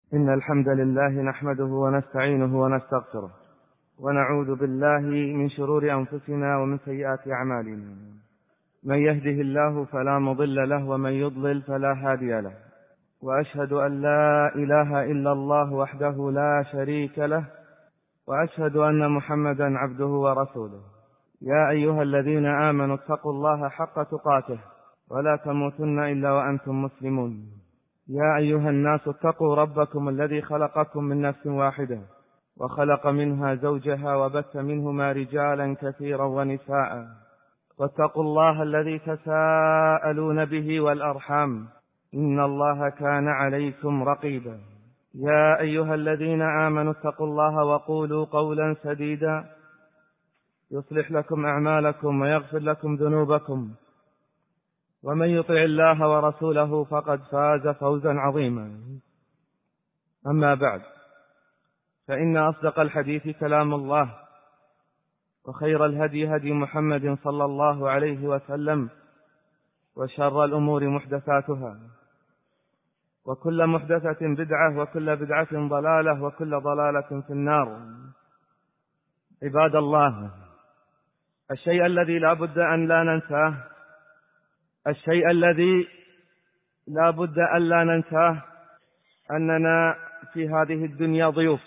إن الحمد لله نحمده ونستعينه ونستغفره ونعوذ بالله من شرور أنفسنا ومن سيئات أعمالنا. من يهده الله فلا مضل له ومن يضلل فلا هادي له، وأشهد أن لا إله إلا الله وحده لا شريك له، وأشهد أن محمدا عبده ورسوله. يا أيها الذين آمنوا اتقوا الله حق تقاته ولا تموتن إلا وأنتم مسلمون. يا أيها الناس اتقوا ربكم الذي خلقكم من نفس واحدة وخلق منها زوجها وبث منهما رجالا كثيرا ونساء، واتقوا الله الذي تساءلون به والأرحام إن الله كان عليكم رقيبا. يا أيها الذين آمنوا اتقوا الله وقولوا قولا سديدا يصلح لكم أعمالكم ويغفر لكم ذنوبكم، ومن يطع الله ورسوله فقد فاز فوزا عظيما. أما بعد، فإن أصدق الحديث كلام الله، وخير الهدي هدي محمد صلى الله عليه وسلم، وشر الأمور محدثاتها، وكل محدثة بدعة، وكل بدعة ضلالة، وكل ضلالة في النار. عباد الله، الشيء الذي لا بد أن لا ننساه، الشيء الذي لا بد أن لا ننساه أننا في هذه الدنيا ضيوف،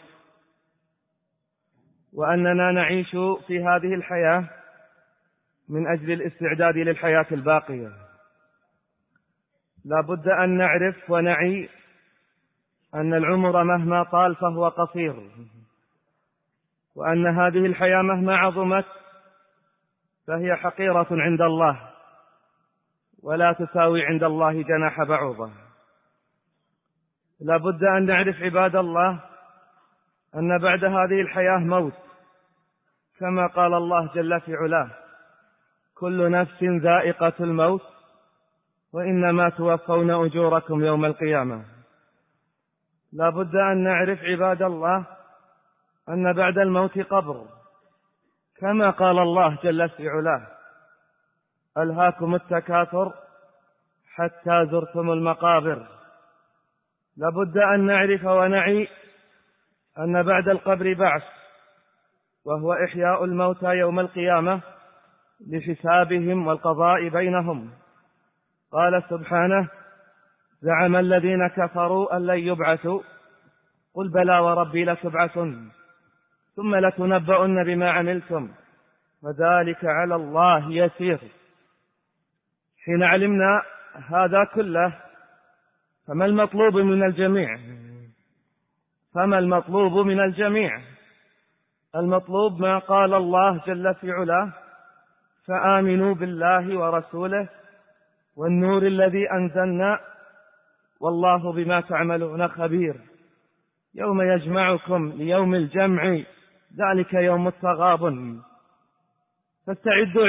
وأننا نعيش في هذه الحياة من أجل الاستعداد للحياة الباقية. لا بد أن نعرف ونعي أن العمر مهما طال فهو قصير، وأن هذه الحياة مهما عظمت فهي حقيرة عند الله، ولا تساوي عند الله جناح بعوضة. لا بد أن نعرف عباد الله أن بعد هذه الحياة موت، كما قال الله جل في علاه: كل نفس ذائقة الموت وإنما توفون أجوركم يوم القيامة. لا بد أن نعرف عباد الله أن بعد الموت قبر، كما قال الله جل في علاه: ألهاكم التكاثر حتى زرتم المقابر. لابد أن نعرف ونعي أن بعد القبر بعث، وهو إحياء الموتى يوم القيامة لحسابهم والقضاء بينهم. قال سبحانه: زعم الذين كفروا أن لن يبعثوا قل بلى وربي لتبعثن ثم لتنبؤن بما عملتم وذلك على الله يسير. حين علمنا هذا كله فما المطلوب من الجميع؟ المطلوب ما قال الله جل في علاه: فآمنوا بالله ورسوله والنور الذي أنزلنا والله بما تعملون خبير. يوم يجمعكم ليوم الجمع ذلك يوم التغابن. فاستعدوا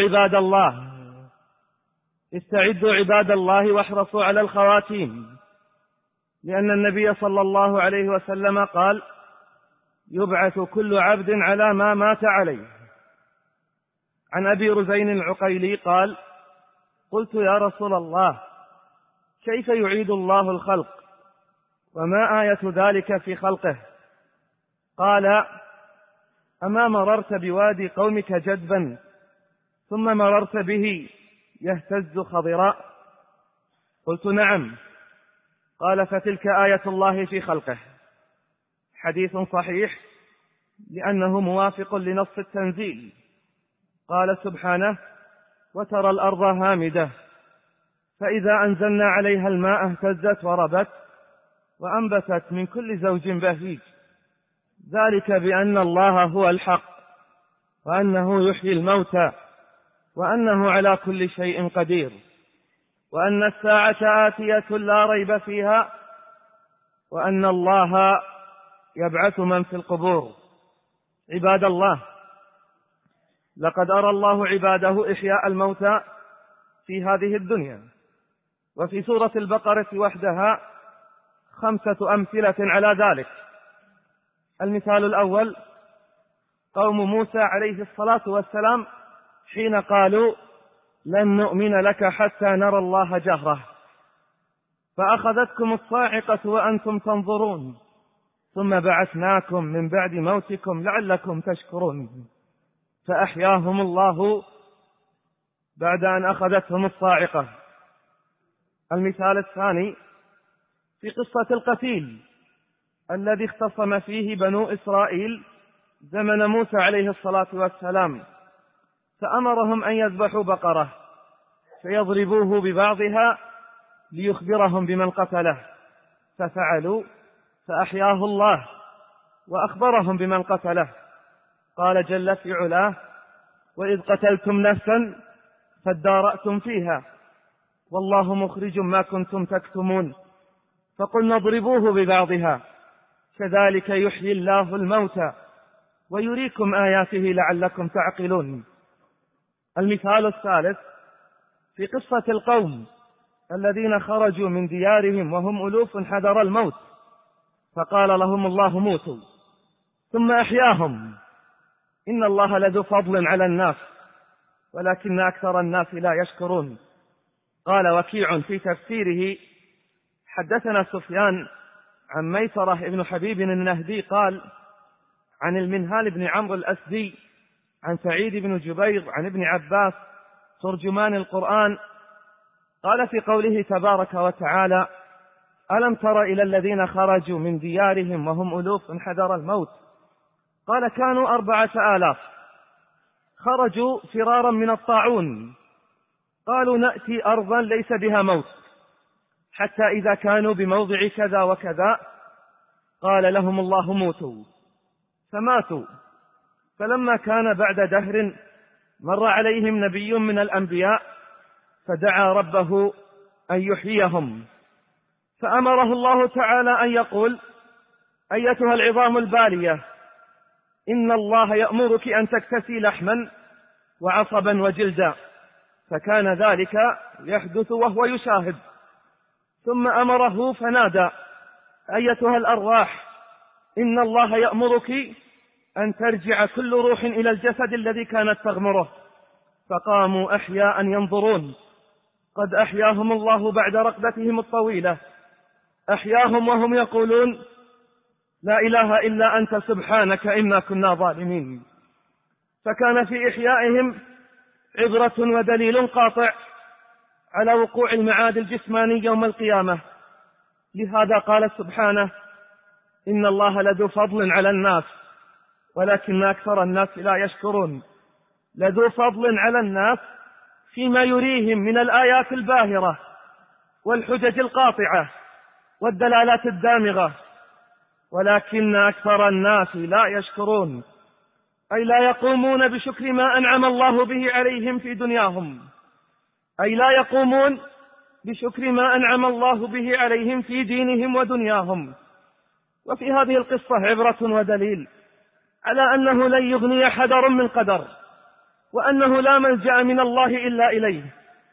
عباد الله واحرصوا على الخواتيم، لأن النبي صلى الله عليه وسلم قال: يبعث كل عبد على ما مات عليه. عن أبي رزين العقيلي قال: قلت يا رسول الله، كيف يعيد الله الخلق وما آية ذلك في خلقه؟ قال: أما مررت بوادي قومك جدبا ثم مررت به يهتز خضراء؟ قلت نعم. قال: فتلك آية الله في خلقه. حديث صحيح لأنه موافق لنص التنزيل. قال سبحانه: وترى الأرض هامدة فإذا أنزلنا عليها الماء اهتزت وربت وأنبتت من كل زوج بهيج، ذلك بأن الله هو الحق وأنه يحيي الموتى وأنه على كل شيء قدير وأن الساعة آتية لا ريب فيها وأن الله يبعث من في القبور. عباد الله، لقد أرى الله عباده إحياء الموتى في هذه الدنيا، وفي سورة البقرة وحدها 5 أمثلة على ذلك. المثال الأول: قوم موسى عليه الصلاة والسلام حين قالوا: لن نؤمن لك حتى نرى الله جهرة، فأخذتكم الصاعقة وأنتم تنظرون ثم بعثناكم من بعد موتكم لعلكم تشكرون. فأحياهم الله بعد أن أخذتهم الصاعقة. المثال الثاني في قصة القتيل الذي اختصم فيه بنو إسرائيل زمن موسى عليه الصلاة والسلام، فأمرهم أن يذبحوا بقرة فيضربوه ببعضها ليخبرهم بمن قتله، ففعلوا فأحياه الله وأخبرهم بمن قتله. قال جل في علاه: وإذ قتلتم نفسا فادارأتم فيها والله مخرج ما كنتم تكتمون فقلنا اضربوه ببعضها كذلك يحيي الله الموتى ويريكم آياته لعلكم تعقلون. المثال الثالث في قصة القوم الذين خرجوا من ديارهم وهم ألوف حذر الموت، فقال لهم الله موتوا ثم أحياهم. إن الله لذو فضل على الناس ولكن أكثر الناس لا يشكرون. قال وكيع في تفسيره: حدثنا سفيان عن ميسرة بن حبيب النهدي قال عن المنهال بن عمرو الأسدي عن سعيد بن جبير عن ابن عباس ترجمان القرآن قال في قوله تبارك وتعالى: ألم تر إلى الذين خرجوا من ديارهم وهم ألوف حذر الموت، قال كانوا 4000 خرجوا فرارا من الطاعون، قالوا نأتي أرضا ليس بها موت، حتى إذا كانوا بموضع كذا وكذا قال لهم الله موتوا فماتوا. فلما كان بعد دهر مر عليهم نبي من الأنبياء فدعا ربه أن يحييهم، فأمره الله تعالى أن يقول: أيتها العظام البالية إن الله يأمرك أن تكتسي لحما وعصبا وجلدا، فكان ذلك يحدث وهو يشاهد. ثم أمره فنادى: أيتها الأرواح إن الله يأمرك أن ترجع كل روح إلى الجسد الذي كانت تغمره، فقاموا أحياء ينظرون، قد أحياهم الله بعد رقدتهم الطويلة، أحياهم وهم يقولون: لا إله إلا أنت سبحانك إنا كنا ظالمين. فكان في إحيائهم عبرة ودليل قاطع على وقوع المعاد الجسماني يوم القيامة. لهذا قال سبحانه: إن الله لذو فضل على الناس ولكن أكثر الناس لا يشكرون. لذو فضل على الناس فيما يريهم من الآيات الباهرة والحجج القاطعة والدلالات الدامغة، ولكن أكثر الناس لا يشكرون، أي لا يقومون بشكر ما أنعم الله به عليهم في دنياهم، أي لا يقومون بشكر ما أنعم الله به عليهم في دينهم ودنياهم. وفي هذه القصة عبرة ودليل على أنه لن يغني حذر من قدر، وأنه لا ملجأ من الله إلا إليه.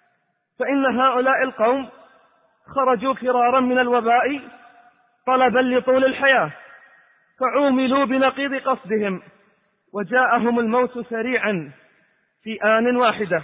فإن هؤلاء القوم خرجوا فرارا من الوباء طلبا لطول الحياة، فعوملوا بنقيض قصدهم وجاءهم الموت سريعا في آن واحدة.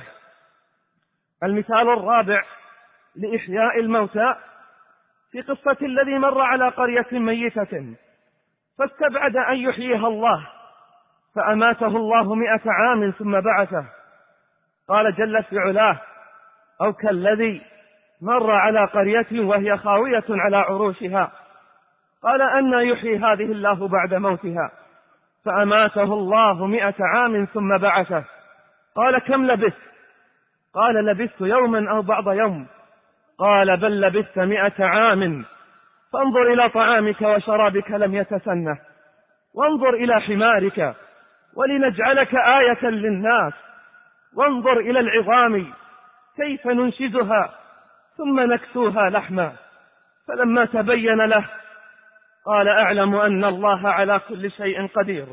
المثال الرابع لإحياء الموتى في قصة الذي مر على قرية ميتة فاستبعد أن يحييها الله فأماته الله 100 عام ثم بعثه. قال جل في علاه: أو كالذي مر على قرية وهي خاوية على عروشها قال أنى يحيي هذه الله بعد موتها فأماته الله 100 عام ثم بعثه. قال كم لبثت؟ قال لبثت يوما أو بعض يوم. قال بل لبثت 100 عام فانظر إلى طعامك وشرابك لم يتسنه، وانظر إلى حمارك ولنجعلك آية للناس، وانظر إلى العظام كيف ننشزها ثم نكسوها لحما. فلما تبين له قال أعلم أن الله على كل شيء قدير.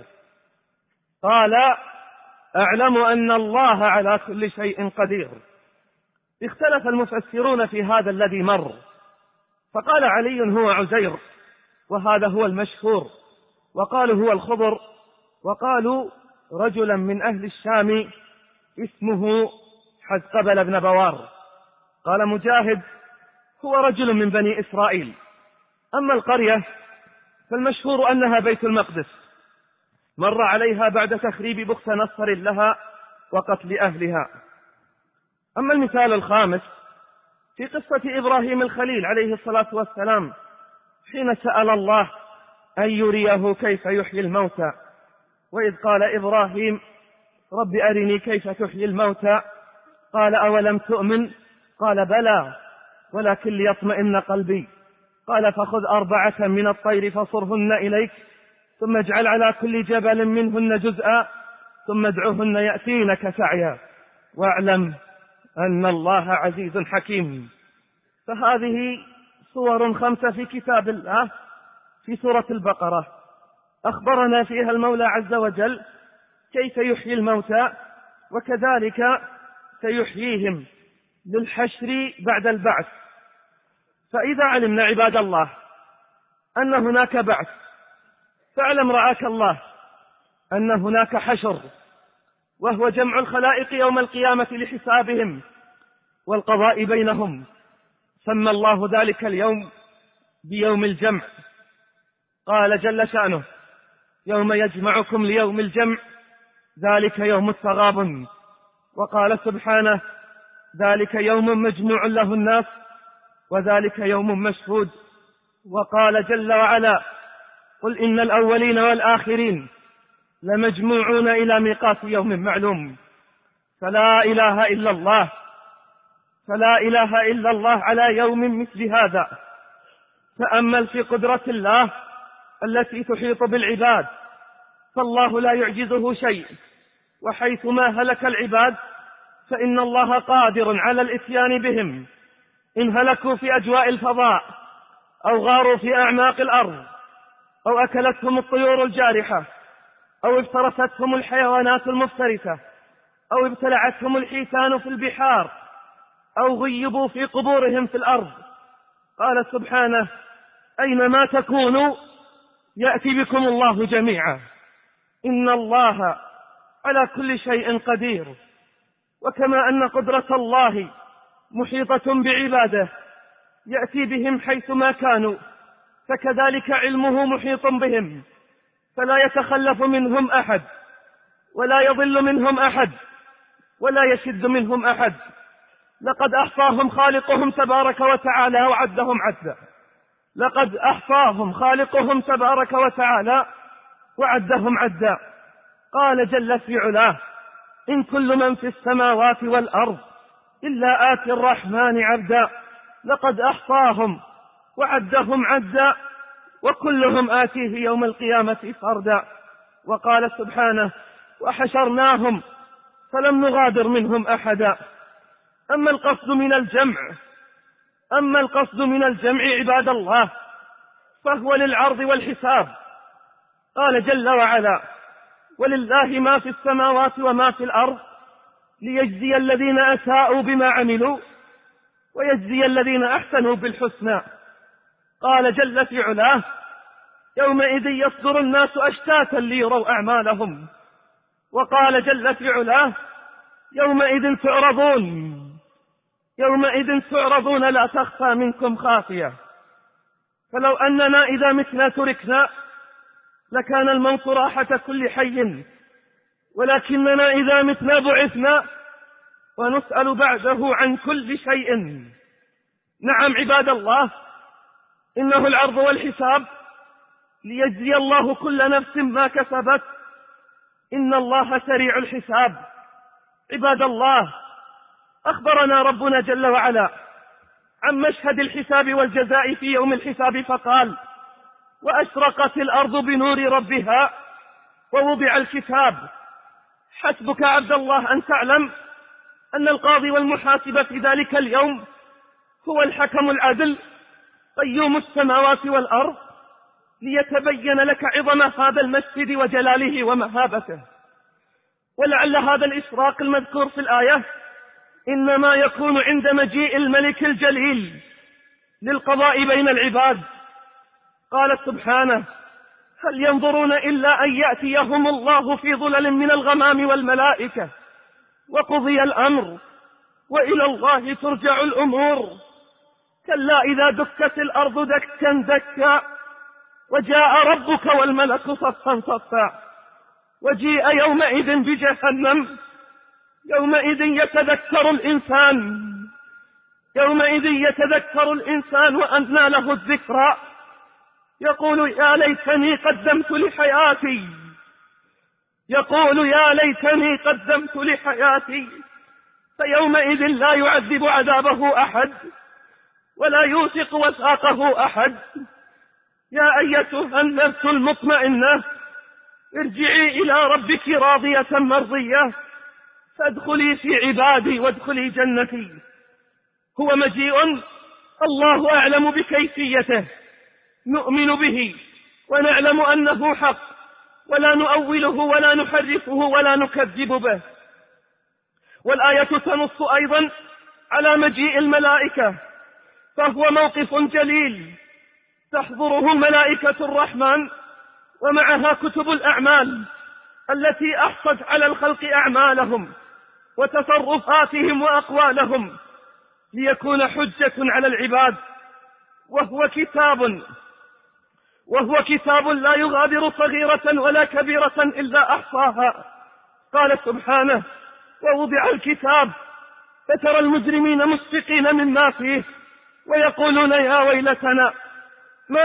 قال أعلم أن الله على كل شيء قدير. اختلف المفسرون في هذا الذي مر، فقال علي هو عزير وهذا هو المشهور، وقالوا هو الخضر، وقالوا رجلا من أهل الشام اسمه حزقبل بن بوار. قال مجاهد هو رجل من بني إسرائيل. أما القرية فالمشهور أنها بيت المقدس مر عليها بعد تخريب بخت نصر لها وقتل أهلها. أما المثال الخامس في قصة إبراهيم الخليل عليه الصلاة والسلام حين سأل الله أن يريه كيف يحيي الموتى، وإذ قال إبراهيم رب أرني كيف تحيي الموتى قال أولم تؤمن قال بلى ولكن ليطمئن قلبي قال فخذ 4 من الطير فصرهن إليك ثم اجعل على كل جبل منهن جزءا ثم ادعهن يأتينك سعيا واعلم أن الله عزيز حكيم. فهذه صور 5 في كتاب الله في سورة البقرة أخبرنا فيها المولى عز وجل كيف يحيي الموتى، وكذلك سيحييهم للحشر بعد البعث. فإذا علمنا عباد الله أن هناك بعث، فاعلم رعاك الله أن هناك حشر، وهو جمع الخلائق يوم القيامة لحسابهم والقضاء بينهم. سمى الله ذلك اليوم بيوم الجمع، قال جل شأنه يوم يجمعكم ليوم الجمع ذلك يوم التغابن، وقال سبحانه ذلك يوم مجموع له الناس وذلك يوم مشهود، وقال جل وعلا قل إن الأولين والآخرين لمجموعون إلى ميقات يوم معلوم. فلا إله إلا الله، فلا إله إلا الله على يوم مثل هذا. تأمل في قدرة الله التي تحيط بالعباد، فالله لا يعجزه شيء، وحيثما هلك العباد فإن الله قادر على الإتيان بهم، إن هلكوا في أجواء الفضاء أو غاروا في أعماق الأرض أو أكلتهم الطيور الجارحة أو افترستهم الحيوانات المفترسة أو ابتلعتهم الحيتان في البحار أو غيبوا في قبورهم في الأرض. قال سبحانه أينما تكونوا يأتي بكم الله جميعا إن الله على كل شيء قدير. وكما أن قدرة الله محيطة بعباده يأتي بهم حيثما كانوا، فكذلك علمه محيط بهم فلا يتخلف منهم أحد ولا يضل منهم أحد ولا يشد منهم أحد. لقد أحصاهم خالقهم تبارك وتعالى وعدهم عدا، لقد أحصاهم خالقهم تبارك وتعالى وعدهم عدا. قال جل في علاه إن كل من في السماوات والأرض إلا آتي الرحمن عبدا لقد أحصاهم وعدهم عدا وكلهم آتيه يوم القيامة فردا. وقال سبحانه وحشرناهم فلم نغادر منهم أحدا. أما القصد من الجمع عباد الله فهو للعرض والحساب. قال جل وعلا ولله ما في السماوات وما في الأرض ليجزي الذين أساءوا بما عملوا ويجزي الذين أحسنوا بالحسنى. قال جل في علاه يومئذ يصدر الناس أشتاتا ليروا أعمالهم. وقال جل في علاه يومئذ تعرضون لا تخفى منكم خافية. فلو أننا إذا متنا تركنا لكان الموت راحة كل حي، ولكننا إذا متنا بعثنا ونسأل بعده عن كل شيء. نعم عباد الله إنه العرض والحساب ليجزي الله كل نفس ما كسبت، إن الله سريع الحساب. عباد الله أخبرنا ربنا جل وعلا عن مشهد الحساب والجزاء في يوم الحساب فقال وأشرقت الأرض بنور ربها ووضع الكتاب. حسبك عبد الله أن تعلم أن القاضي والمحاسب في ذلك اليوم هو الحكم العدل قيوم السماوات والأرض، ليتبين لك عظم هذا المسجد وجلاله ومهابته. ولعل هذا الإشراق المذكور في الآية إنما يكون عند مجيء الملك الجليل للقضاء بين العباد. قال سبحانه هل ينظرون إلا أن يأتيهم الله في ظلل من الغمام والملائكة وقضي الأمر وإلى الله ترجع الأمور. كلا إذا دكت الأرض دكا دكا وجاء ربك والملك صفا صفا وجيء يومئذ بجهنم. يومئذ يتذكر الإنسان وأنى له الذكرى، يقول يا ليتني قدمت لحياتي، فيومئذ لا يعذب عذابه أحد ولا يوثق وثاقه أحد. يا أيتها النفس المطمئنة ارجعي إلى ربك راضية مرضية، فادخلي في عبادي وادخلي جنتي. هو مجيء الله أعلم بكيفيته، نؤمن به ونعلم أنه حق، ولا نؤوله ولا نحرفه ولا نكذب به. والآية تنص أيضا على مجيء الملائكة، فهو موقف جليل تحضره ملائكة الرحمن ومعها كتب الأعمال التي أحصت على الخلق أعمالهم وتصرفاتهم وأقوالهم ليكون حجة على العباد. وهو كتاب لا يغادر صغيرة ولا كبيرة إلا أحصاها. قال سبحانه ووضع الكتاب فترى المجرمين مشفقين مما فيه ويقولون يا ويلتنا ما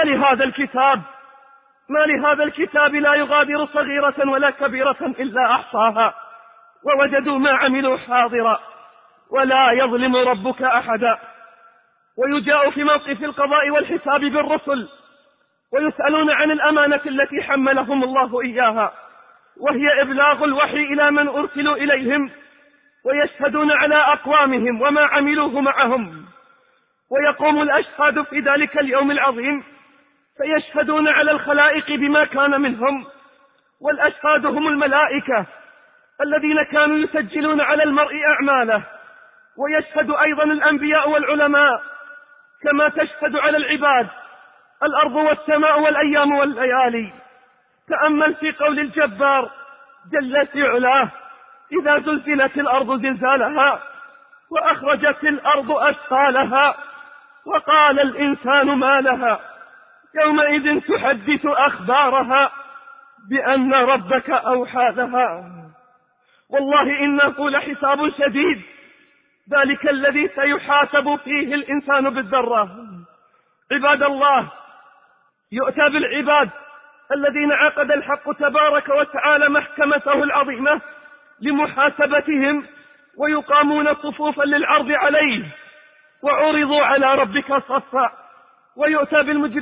لهذا الكتاب لا يغادر صغيرة ولا كبيرة إلا أحصاها ووجدوا ما عملوا حاضرا ولا يظلم ربك أحدا. ويجاء في موقف القضاء والحساب بالرسل ويسألون عن الأمانة التي حملهم الله إياها، وهي إبلاغ الوحي إلى من أرسلوا إليهم، ويشهدون على أقوامهم وما عملوه معهم. ويقوم الأشهاد في ذلك اليوم العظيم فيشهدون على الخلائق بما كان منهم، والأشهاد هم الملائكة الذين كانوا يسجلون على المرء أعماله. ويشهد أيضا الأنبياء والعلماء كما تشهد على العباد الأرض والسماء والأيام والليالي. تأمل في قول الجبار جل في علاه إذا زلزلت الأرض زلزالها وأخرجت الأرض أثقالها وقال الإنسان ما لها يومئذ تحدث أخبارها بأن ربك أوحى لها. والله إنه لحساب شديد، ذلك الذي سيحاسب فيه الإنسان بالذرة. عباد الله، يؤتى بالعباد الذين عقد الحق تبارك وتعالى محكمته العظيمة لمحاسبتهم ويقامون صفوفا للعرض عليه وعرضوا على ربك صفا. ويؤتى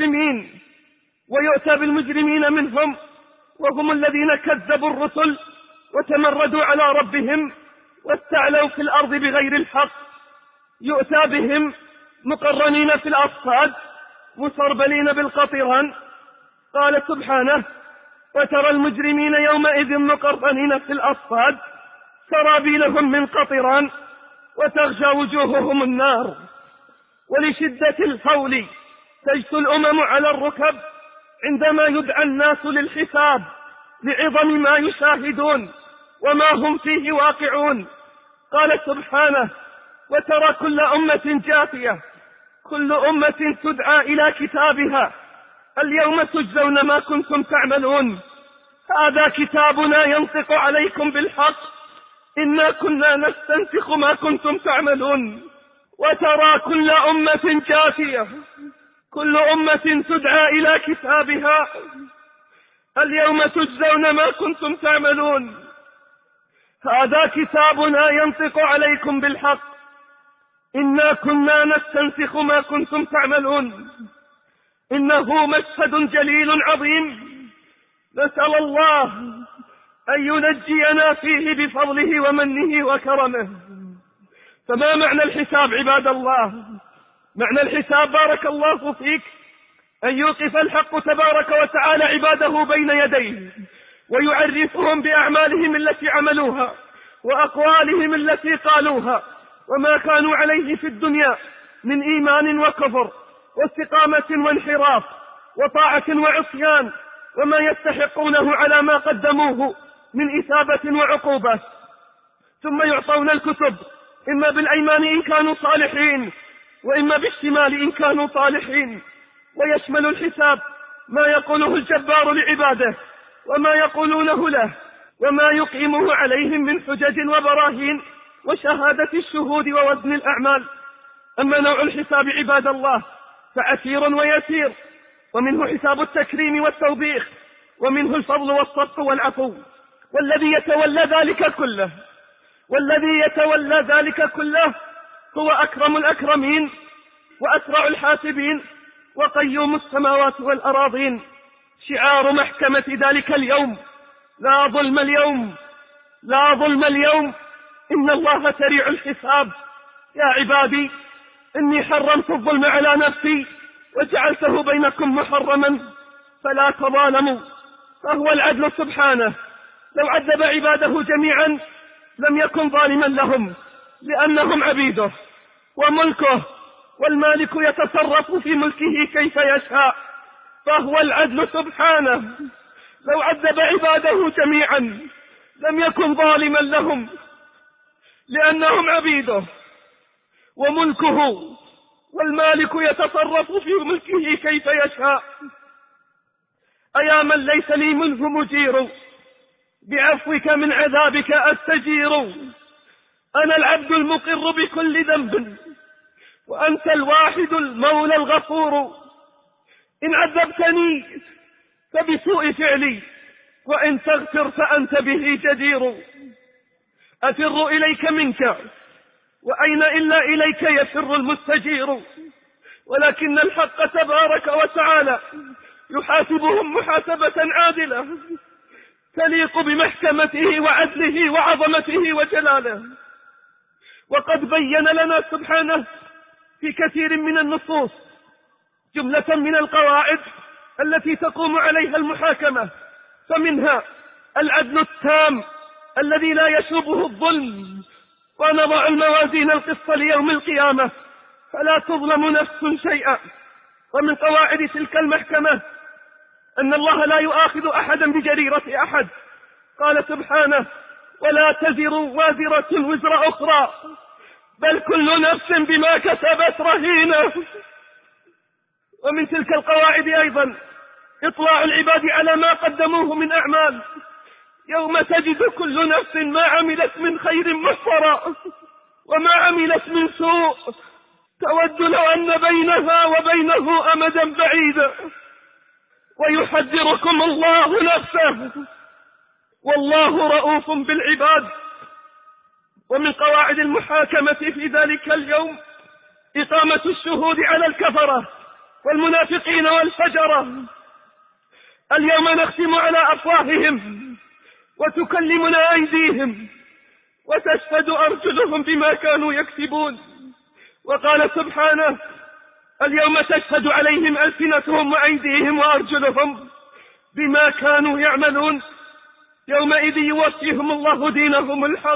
بالمجرمين منهم وهم الذين كذبوا الرسل وتمردوا على ربهم واستعلوا في الأرض بغير الحق. يؤتى بهم مقرنين في الأصفاد مسربلين بالقطران. قال سبحانه وترى المجرمين يومئذ مقرنين في الأصفاد سرابيلهم من قطران وتغشى وجوههم النار. ولشدة الهول تجثو الأمم على الركب عندما يدعى الناس للحساب لعظم ما يشاهدون وما هم فيه واقعون. قال سبحانه وترى كل أمة جاثية كل أمة تدعى إلى كتابها اليوم تجزون ما كنتم تعملون هذا كتابنا ينطق عليكم بالحق إنا كنا نستنسخ ما كنتم تعملون. وترى كل أمة جاثية كل أمة تدعى إلى كتابها اليوم تجزون ما كنتم تعملون هذا كتابنا ينطق عليكم بالحق إنا كنا نستنسخ ما كنتم تعملون. إنه مشهد جليل عظيم نسأل الله أن ينجينا فيه بفضله ومنه وكرمه. فما معنى الحساب عباد الله؟ معنى الحساب بارك الله فيك أن يوقف الحق تبارك وتعالى عباده بين يديه ويعرفهم بأعمالهم التي عملوها وأقوالهم التي قالوها وما كانوا عليه في الدنيا من إيمان وكفر واستقامة وانحراف وطاعة وعصيان وما يستحقونه على ما قدموه من إثابة وعقوبة. ثم يعطون الكتب إما بالأيمان إن كانوا صالحين وإما بالشمال إن كانوا صالحين. ويشمل الحساب ما يقوله الجبار لعباده وما يقولونه له وما يقيمه عليهم من حجج وبراهين وشهادة الشهود ووزن الأعمال. أما نوع الحساب عباد الله فعسير ويسير، ومنه حساب التكريم والتوبيخ، ومنه الفضل والصدق والعفو. والذي يتولى ذلك كله هو أكرم الأكرمين وأسرع الحاسبين وقيوم السماوات والأراضين. شعار محكمة ذلك اليوم: لا ظلم اليوم، لا ظلم اليوم، إن الله سريع الحساب. يا عبادي إني حرمت الظلم على نفسي وجعلته بينكم محرما فلا تظالموا، فهو العدل سبحانه. لو عذب عباده جميعا لم يكن ظالما لهم لأنهم عبيده وملكه، والمالك يتصرف في ملكه كيف يشاء، فهو العدل سبحانه. لو عذب عباده جميعا لم يكن ظالما لهم لأنهم عبيده وملكه، والمالك يتصرف في ملكه كيف يشاء. أيا من ليس لي منه مجير، بعفوك من عذابك أستجير. أنا العبد المقر بكل ذنب وأنت الواحد المولى الغفور. إن عذبتني فبسوء فعلي، وإن تغفر فأنت به جدير. أفر إليك منك، وأين إلا إليك يفر المستجير. ولكن الحق تبارك وتعالى يحاسبهم محاسبة عادلة تليق بمحكمته وعدله وعظمته وجلاله. وقد بين لنا سبحانه في كثير من النصوص جملة من القواعد التي تقوم عليها المحاكمة، فمنها العدل التام الذي لا يشوبه الظلم. ونضع الموازين القسط ليوم القيامة فلا تظلم نفس شيئا. ومن قواعد تلك المحكمة أن الله لا يؤاخذ أحدا بجريرة أحد. قال سبحانه: ولا تزر وازرة وزر أخرى، بل كل نفس بما كسبت رهينة. ومن تلك القواعد أيضا إطلاع العباد على ما قدموه من أعمال، يوم تجد كل نفس ما عملت من خير محصرا وما عملت من سوء تود لو أن بينها وبينه أمدا بعيدا. ويحذركم الله نفسه والله رؤوف بالعباد. ومن قواعد المحاكمة في ذلك اليوم إقامة الشهود على الكفرة والمنافقين والفجرة. اليوم نختم على أفواههم وتكلمنا أيديهم وتشهد أرجلهم بما كانوا يكسبون. وقال سبحانه: اليوم تشهد عليهم ألسنتهم وأيديهم وأرجلهم بما كانوا يعملون. يومئذ يوفيهم الله دينهم الحق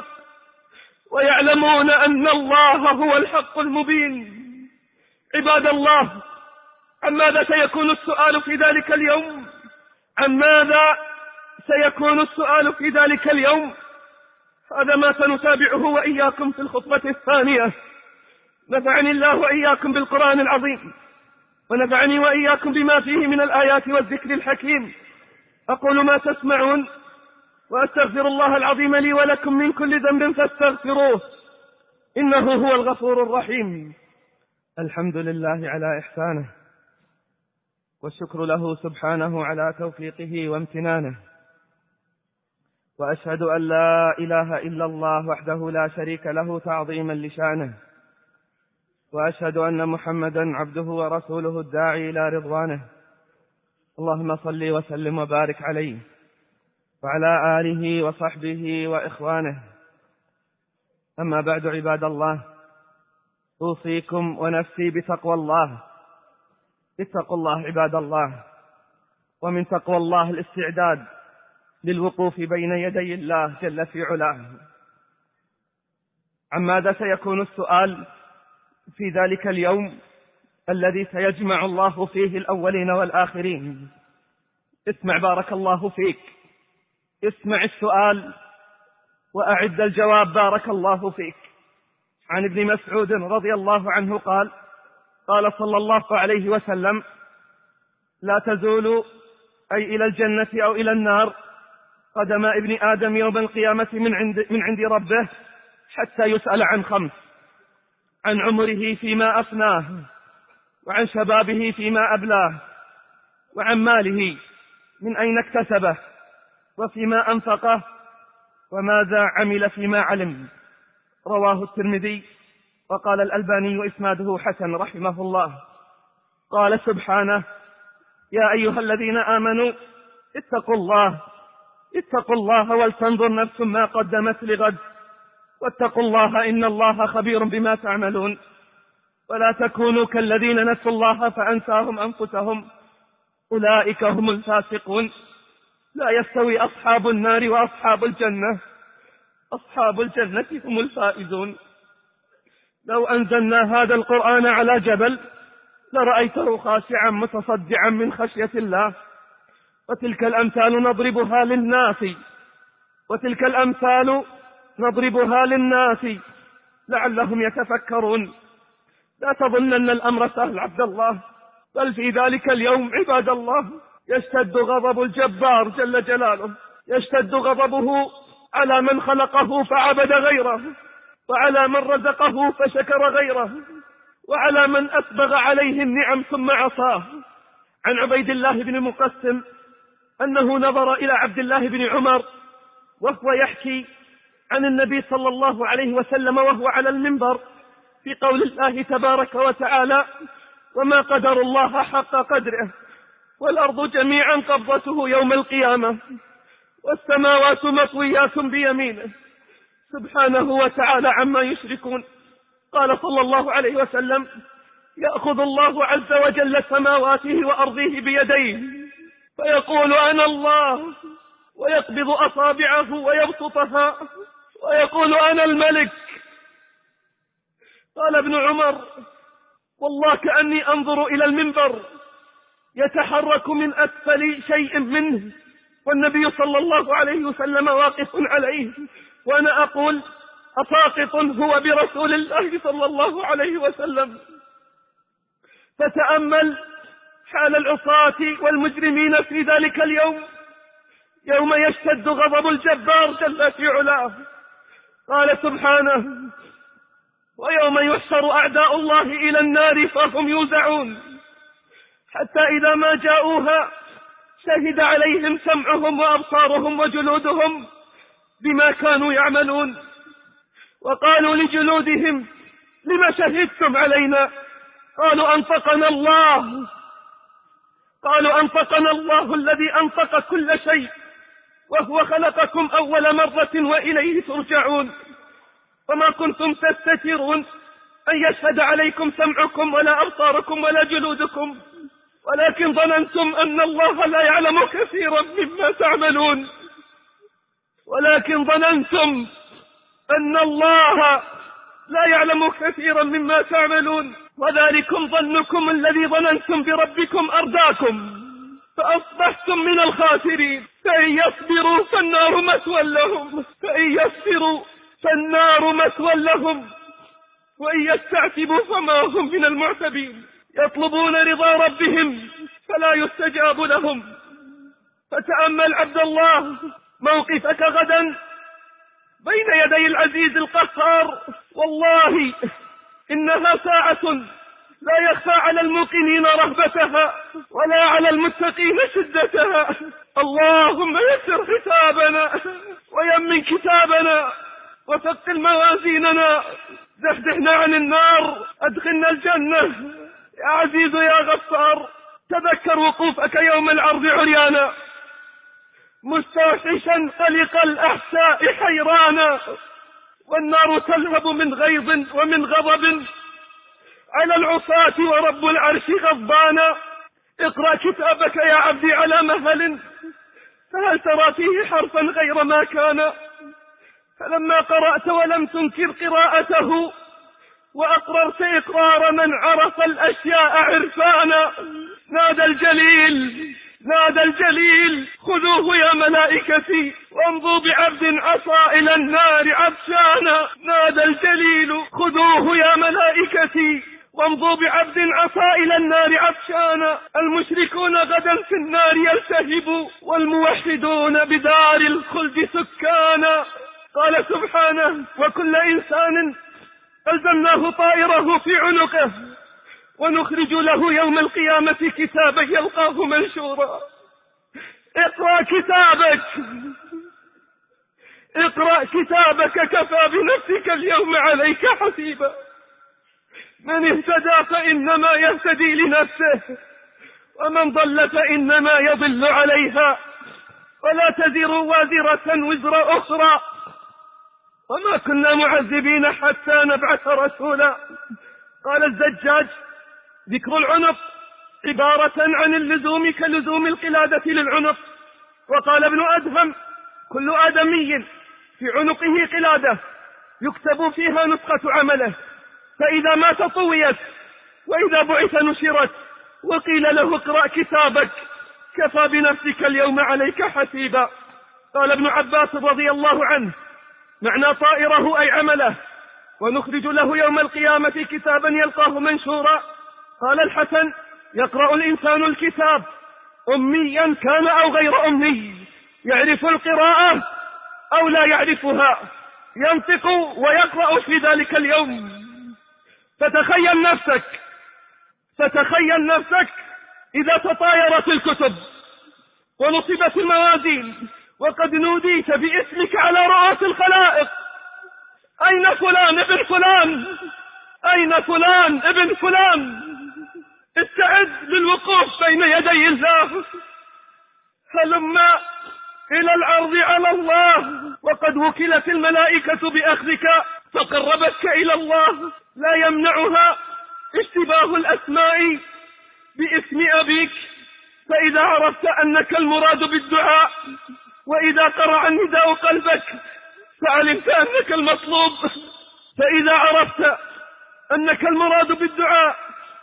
ويعلمون أن الله هو الحق المبين. عباد الله، عن ماذا سيكون السؤال في ذلك اليوم؟ عن ماذا سيكون السؤال في ذلك اليوم؟ هذا ما سنتابعه وإياكم في الخطبة الثانية. نفعني الله وإياكم بالقرآن العظيم، ونفعني وإياكم بما فيه من الآيات والذكر الحكيم. أقول ما تسمعون وأستغفر الله العظيم لي ولكم من كل ذنب فاستغفروه إنه هو الغفور الرحيم. الحمد لله على إحسانه، والشكر له سبحانه على توفيقه وامتنانه، وأشهد أن لا إله إلا الله وحده لا شريك له تعظيما لشأنه، وأشهد أن محمدا عبده ورسوله الداعي إلى رضوانه. اللهم صل وسلم وبارك عليه وعلى آله وصحبه وإخوانه. أما بعد، عباد الله، أوصيكم ونفسي بتقوى الله. اتقوا الله عباد الله، ومن تقوى الله الاستعداد للوقوف بين يدي الله جل في علاه. عن ماذا سيكون السؤال في ذلك اليوم الذي سيجمع الله فيه الأولين والآخرين؟ اسمع بارك الله فيك، اسمع السؤال وأعد الجواب بارك الله فيك. عن ابن مسعود رضي الله عنه قال: قال صلى الله عليه وسلم: لا تزول أي إلى الجنة أو إلى النار قدم ابن آدم يوم القيامة من عند ربه حتى يسأل عن 5: عن عمره فيما أفناه، وعن شبابه فيما أبلاه، وعن ماله من أين اكتسبه، وفيما أنفقه، وماذا عمل فيما علم. رواه الترمذي، وقال الألباني وإسناده حسن رحمه الله. قال سبحانه: يا أيها الذين آمنوا اتقوا الله ولتنظر نفس ما قدمت لغد، واتقوا الله إن الله خبير بما تعملون. ولا تكونوا كالذين نسوا الله فأنساهم أنفسهم أولئك هم الفاسقون. لا يستوي أصحاب النار وأصحاب الجنة، أصحاب الجنة هم الفائزون. لو أنزلنا هذا القرآن على جبل لرأيته خاشعا متصدعا من خشية الله. وتلك الأمثال نضربها للناس لعلهم يتفكرون. لا تظنن الأمر سهل عبد الله، بل في ذلك اليوم عباد الله يشتد غضب الجبار جل جلاله، يشتد غضبه على من خلقه فعبد غيره، وعلى من رزقه فشكر غيره، وعلى من أسبغ عليه النعم ثم عصاه. عن عبيد الله بن المقسم أنه نظر إلى عبد الله بن عمر وهو يحكي عن النبي صلى الله عليه وسلم وهو على المنبر في قول الله تبارك وتعالى: وما قدر الله حق قدره والأرض جميعا قبضته يوم القيامة والسماوات مطويات بيمينه سبحانه وتعالى عما يشركون. قال صلى الله عليه وسلم: يأخذ الله عز وجل سماواته وأرضه بيديه فيقول: أنا الله، ويقبض أصابعه ويبسطها ويقول: أنا الملك. قال ابن عمر: والله كأني أنظر إلى المنبر يتحرك من أسفل شيء منه والنبي صلى الله عليه وسلم واقف عليه، وأنا أقول: أساقط هو برسول الله صلى الله عليه وسلم. فتأمل حال العصاة والمجرمين في ذلك اليوم، يوم يشتد غضب الجبار جل في علاه. قال سبحانه: ويوم يحشر أعداء الله إلى النار فهم يوزعون حتى إذا ما جاءوها شهد عليهم سمعهم وأبصارهم وجلودهم بما كانوا يعملون، وقالوا لجلودهم: لما شهدتم علينا؟ قالوا: أنطقنا الله الذي أنطق كل شيء وهو خلقكم أول مرة وإليه ترجعون. وما كنتم تستترون أن يشهد عليكم سمعكم ولا أبصاركم ولا جلودكم، ولكن ظننتم أن الله لا يعلم كثيرا مما تعملون. وذلكم ظنكم الذي ظننتم بربكم أرداكم فأصبحتم من الخاسرين. فإن يصبروا فالنار مثوى لهم وإن يستعتبوا فما هم من المعتبين. يطلبون رضا ربهم فلا يستجاب لهم. فتأمل عبد الله موقفك غدا بين يدي العزيز القهار. والله إنها ساعة لا يخفى على الموقنين رهبتها ولا على المتقين شدتها. اللهم يسر حسابنا ويمن كتابنا وثقل موازيننا، زحزحنا عن النار، أدخلنا الجنة يا عزيز يا غفار. تذكر وقوفك يوم العرض عريانا مستوحشا قلق الأحساء حيرانا، والنار تلهب من غيظ ومن غضب على العصاة ورب العرش غضبانا. اقرأ كتابك يا عبدي على مهل، فهل ترى فيه حرفا غير ما كان؟ فلما قرأت ولم تنكر قراءته وأقررت إقرار من عرف الأشياء عرفانا، نادى الجليل خذوه يا ملائكتي وامضوا بعبد عصى إلى النار عطشانا. نادى الجليل خذوه يا ملائكتي وامضوا بعبد عصى إلى النار عطشانا. المشركون غدا في النار يلتهبوا، والموحدون بدار الخلد سكانا. قال سبحانه: وكل إنسان ألزمناه طائره في عنقه ونخرج له يوم القيامة كتابا يلقاه منشورا. اقرأ كتابك، اقرأ كتابك، كفى بنفسك اليوم عليك حسيبا. من اهتدى فإنما يهتدي لنفسه، ومن ضل فإنما يضل عليها، ولا تزر وازرة وزر أخرى، وما كنا معذبين حتى نبعث رسولا. قال الزجاج: ذكر العنق عبارة عن اللزوم كلزوم القلادة للعنق. وقال ابن أدهم: كل آدمي في عنقه قلادة يكتب فيها نسخة عمله، فإذا مات طويت، وإذا بعث نشرت، وقيل له: اقرأ كتابك، كفى بنفسك اليوم عليك حسيبا. قال ابن عباس رضي الله عنه: معنى طائره أي عمله، ونخرج له يوم القيامة كتابا يلقاه منشورا. قال الحسن: يقرأ الإنسان الكتاب أميا كان أو غير أمي، يعرف القراءة أو لا يعرفها، ينطق ويقرأ في ذلك اليوم. فتخيل نفسك إذا تطايرت الكتب ونصبت الموازين وقد نوديت باسمك على رؤوس الخلائق: أين فلان ابن فلان؟ أين فلان ابن فلان؟ استعد للوقوف بين يدي الله. هلم إلى العرض على الله، وقد وكلت الملائكة بأخذك فقربتك إلى الله. لا يمنعها اشتباه الأسماء باسم أبيك، فإذا عرفت أنك المراد بالدعاء، وإذا قرع النداء قلبك فعلمت أنك المطلوب. فإذا عرفت أنك المراد بالدعاء،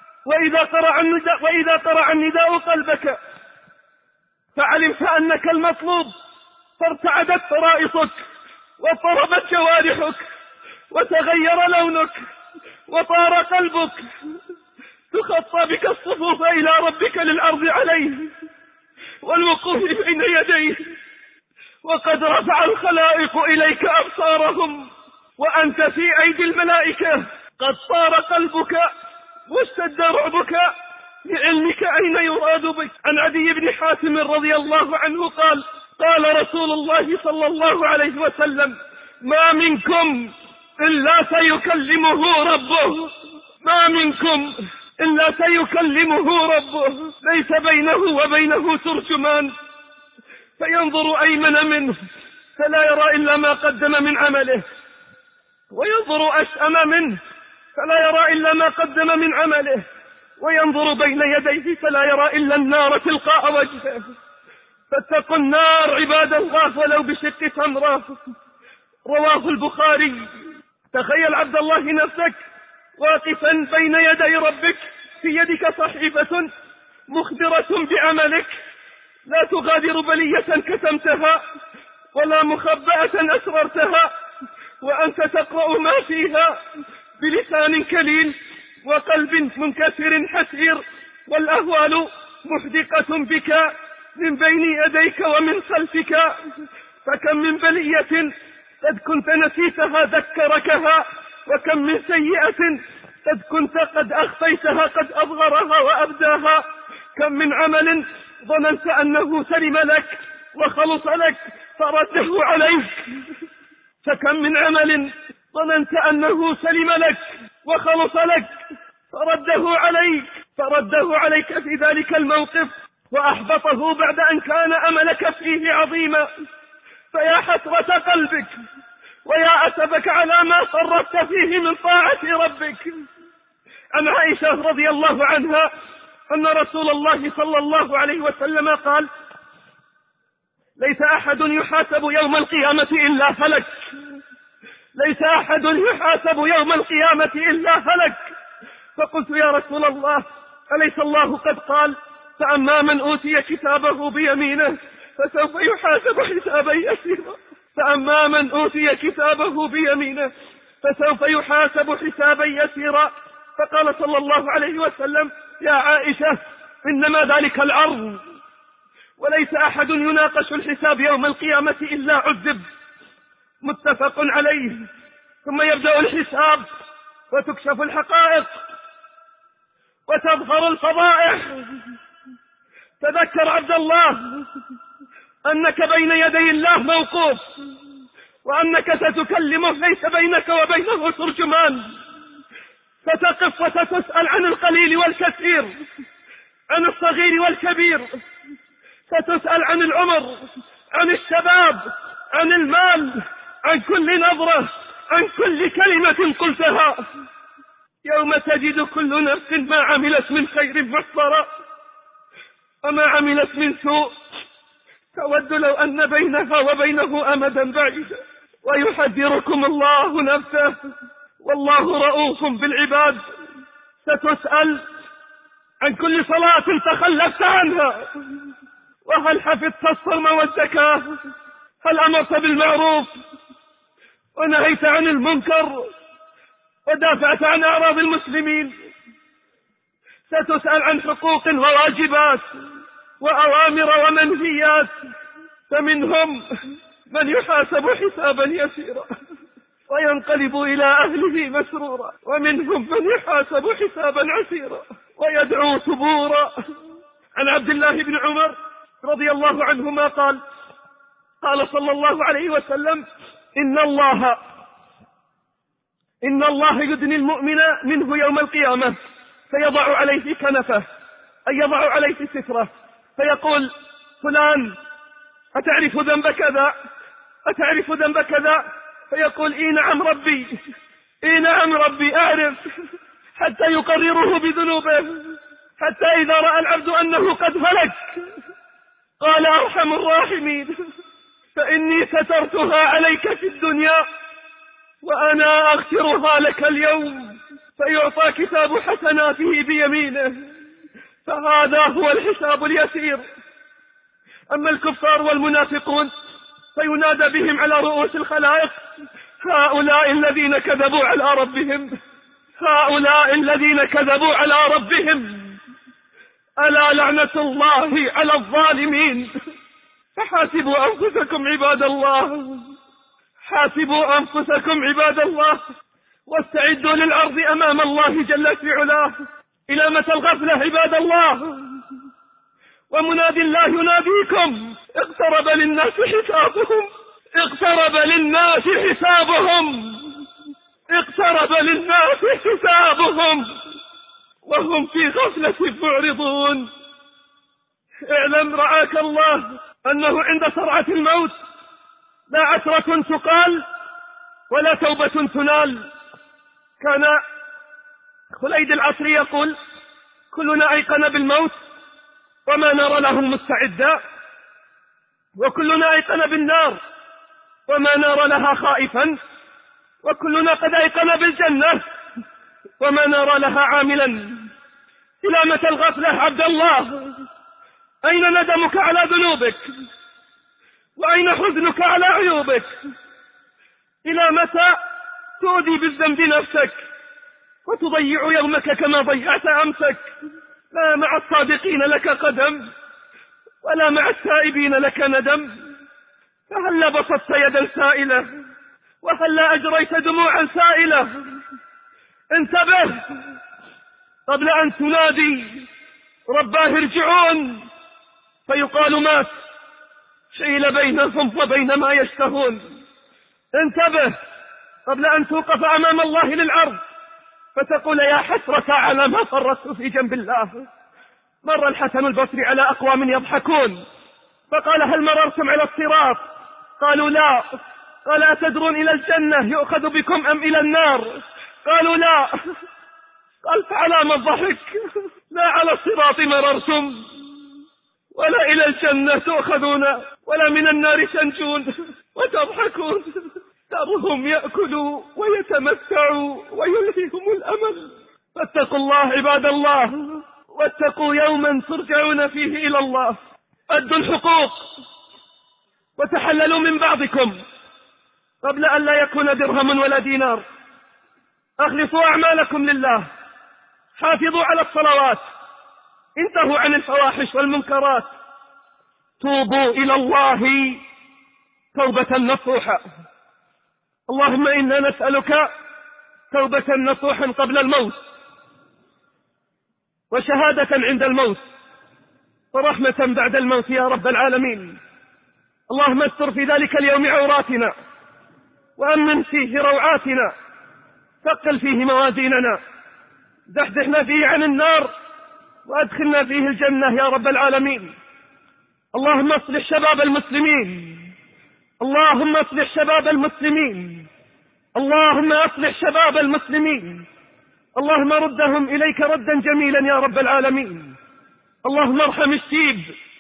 وإذا قرع النداء قلبك فعلمت أنك المطلوب، فارتعدت فرائصك، واضطربت جوارحك، وتغير لونك، وطار قلبك، تخطى بك الصفوف إلى ربك للعرض عليه والوقوف بين يديه، وقد رفع الخلائق إليك أبصارهم وأنت في أيدي الملائكة. قد طار قلبك واشتد رعبك لعلمك أين يراد بك. عن عدي بن حاتم رضي الله عنه قال: قال رسول الله صلى الله عليه وسلم: ما منكم إلا سيكلمه ربه، ما منكم إلا سيكلمه ربه، ليس بينه وبينه ترجمان، فينظر أيمن منه فلا يرى إلا ما قدم من عمله، وينظر أشأم منه فلا يرى إلا ما قدم من عمله، وينظر بين يديه فلا يرى إلا النار تلقاء وجهه. فاتقوا النار عباد الله ولو بشق تمرة. رواه البخاري. تخيل عبد الله نفسك واقفا بين يدي ربك، في يدك صحيفة مخبرة بعملك، لا تغادر بلية كتمتها ولا مخبأة أسررتها، وأنت تقرأ ما فيها بلسان كليل وقلب منكسر حسير، والأهوال محدقة بك من بين يديك ومن خلفك. فكم من بلية قد كنت نسيتها ذكركها، وكم من سيئة قد كنت قد أخفيتها قد أظهرها وأبداها. كم من عمل ظننت أنه سلم لك وخلص لك فرده عليك، فكم من عمل ظننت أنه سلم لك وخلص لك فرده عليك في ذلك الموقف وأحبطه بعد أن كان أملك فيه عظيما. فيا حسرة قلبك ويا أسفك على ما صرفت فيه من طاعة ربك. عن عائشة رضي الله عنها أن رسول الله صلى الله عليه وسلم قال: ليس أحد يحاسب يوم القيامة إلا هلك، ليس أحد يحاسب يوم القيامة إلا هلك. فقلت: يا رسول الله، أليس الله قد قال: فأما من أوتي كتابه بيمينه فسوف يحاسب حسابا يسيرا، فأما من أوتي كتابه بيمينه فسوف يحاسب حسابا يسيرا. فقال صلى الله عليه وسلم: يا عائشة إنما ذلك العرض، وليس أحد يناقش الحساب يوم القيامة إلا عذب. متفق عليه. ثم يبدأ الحساب وتكشف الحقائق وتظهر الفضائح. تذكر عبد الله أنك بين يدي الله موقوف، وأنك ستكلمه ليس بينك وبينه ترجمان. ستقف وستسأل عن القليل والكثير، عن الصغير والكبير. ستسأل عن العمر، عن الشباب، عن المال، عن كل نظرة، عن كل كلمة قلتها. يوم تجد كل نفس ما عملت من خير محضرا وما عملت من سوء، تود لو أن بينها وبينه أمدا بعيدا. ويحذركم الله نفسه والله رؤوف بالعباد. ستسأل عن كل صلاة تخلفت عنها، وهل حفظت الصوم والزكاة، هل أمرت بالمعروف ونهيت عن المنكر ودافعت عن أعراض المسلمين. ستسأل عن حقوق وواجبات وأوامر ومنهيات، فمنهم من يحاسب حسابا يسيرا وينقلب إلى أهله مسرورا، ومنهم من يحاسب حسابا عسيرا ويدعو ثبورا. عن عبد الله بن عمر رضي الله عنهما قال: قال صلى الله عليه وسلم: إن الله يدني المؤمن منه يوم القيامة فيضع عليه كنفه، أي يضع عليه ستره، فيقول: فلان أتعرف ذنب كذا؟ أتعرف ذنب كذا؟ فيقول: إي نعم ربي، إي نعم ربي أعرف، حتى يقرره بذنوبه، حتى إذا رأى العبد أنه قد هلك قال: أرحم الراحمين، فإني سترتها عليك في الدنيا وأنا أغفرها لك اليوم. فيعطى كتاب حسناته بيمينه، فهذا هو الحساب اليسير. أما الكفار والمنافقون فينادى بهم على رؤوس الخلائق: هؤلاء الذين كذبوا على ربهم، هؤلاء الذين كذبوا على ربهم، ألا لعنة الله على الظالمين. فحاسبوا أنفسكم عباد الله، حاسبوا أنفسكم عباد الله، واستعدوا للعرض أمام الله جل في علاه. إلى متى الغفلة عباد الله؟ ومنادي الله يناديكم: اقترب للناس حسابهم، اقترب للناس حسابهم، اقترب للناس حسابهم وهم في غفلة معرضون. اعلم رعاك الله أنه عند سرعة الموت لا عثرة تقال ولا توبة تنال. كان خليد العصري يقول: كلنا أيقن بالموت وما نرى له مستعدا، وكلنا أيقن بالنار وما نرى لها خائفا، وكلنا قد أيقن بالجنة وما نرى لها عاملا. إلى متى الغفلة عبد الله؟ أين ندمك على ذنوبك؟ وأين حزنك على عيوبك؟ إلى متى تؤذي بالذنب نفسك وتضيع يومك كما ضيعت أمسك؟ لا مع الصادقين لك قدم ولا مع التائبين لك ندم. فهلا بسطت يدا سائلة وهلا أجريت دموعا سائلة؟ انتبه قبل أن تنادي رباه ارجعون فيقال مات، شيل بينهم وبين ما يشتهون. انتبه قبل أن توقف أمام الله للعرض فتقول: يا حسرة على ما فرطت في جنب الله. مر الحسن البصري على أقوام يضحكون فقال: هل مررتم على الصراط؟ قالوا: لا. قال: أتدرون إلى الجنة يؤخذ بكم أم إلى النار؟ قالوا: لا. قال: فعلى ما الضحك؟ لا على الصراط مررتم ولا إلى الجنة تؤخذون ولا من النار تنجون وتضحكون. ترهم يأكلوا ويتمتعوا ويلهيهم الأمل. فاتقوا الله عباد الله، واتقوا يوما ترجعون فيه إلى الله. أدوا الحقوق وتحللوا من بعضكم قبل أن لا يكون درهم ولا دينار. أخلصوا أعمالكم لله حافظوا على الصلوات، انتهوا عن الفواحش والمنكرات، توبوا إلى الله توبة نصوحة. اللهم إنا نسألك توبة نصوحا قبل الموت، وشهادة عند الموت، ورحمة بعد الموت يا رب العالمين. اللهم استر في ذلك اليوم عوراتنا، وأمن فيه روعاتنا، ثقل فيه موازيننا، زحزحنا فيه عن النار، وأدخلنا فيه الجنة يا رب العالمين. اللهم اصلح شباب المسلمين، اللهم اصلح شباب المسلمين، اللهم اصلح شباب المسلمين، اللهم ردهم إليك ردا جميلا يا رب العالمين. اللهم ارحم الشيب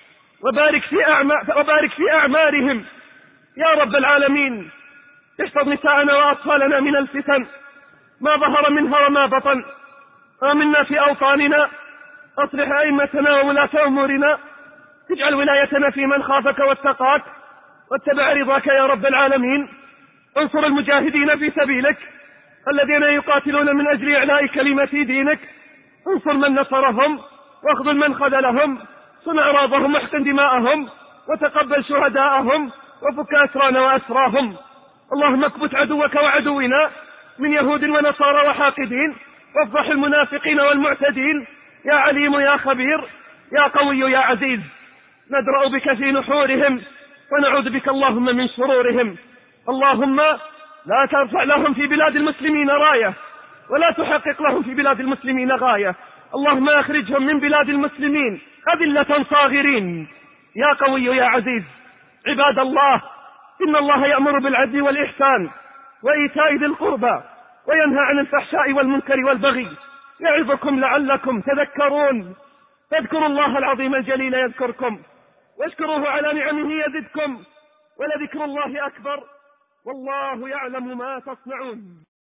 وبارك في أعمارهم يا رب العالمين. احفظ نساءنا وأطفالنا من الفتن ما ظهر منها وما بطن، آمنا في أوطاننا، أصلح أئمتنا وولاة أمورنا، اجعل ولايتنا في من خافك واتقاك واتبع رضاك يا رب العالمين. انصر المجاهدين في سبيلك الذين يقاتلون من أجل إعلاء كلمة دينك، انصر من نصرهم واخذل من خذلهم، صن أعراضهم واحقن دماءهم، وتقبل شهداءهم، وفك أسرانا وأسراهم. اللهم اكبت عدوك وعدونا من يهود ونصارى وحاقدين، وافضح المنافقين والمعتدين، يا عليم يا خبير يا قوي يا عزيز. ندرأ بك في نحورهم ونعوذ بك اللهم من شرورهم. اللهم لا ترفع لهم في بلاد المسلمين راية، ولا تحقق لهم في بلاد المسلمين غاية. اللهم اخرجهم من بلاد المسلمين أذلة صاغرين يا قوي يا عزيز. عباد الله، إن الله يأمر بالعدل والإحسان وإيتاء ذي القربى وينهى عن الفحشاء والمنكر والبغي، يعظكم لعلكم تذكرون. فاذكروا الله العظيم الجليل يذكركم، واشكروه على نعمه يزدكم، ولذكر الله أكبر، والله يعلم ما تصنعون.